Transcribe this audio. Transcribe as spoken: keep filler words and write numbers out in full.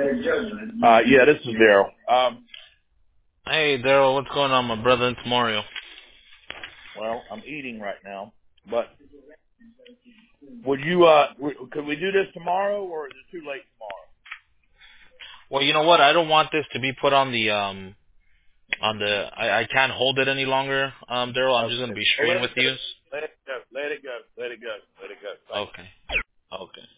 Uh, yeah, this is Daryl. Um, Hey, Daryl, what's going on, my brother? It's Mario. well, I'm eating right now, but would you, uh, w- could we do this tomorrow, or is it too late tomorrow? Well, you know what? I don't want this to be put on the um on the. I, I can't hold it any longer, um, Daryl. I'm just gonna Okay. be Well, straight let with it go. you. Let it go. Let it go. Let it go. Let it go. Thank you. Okay. Okay.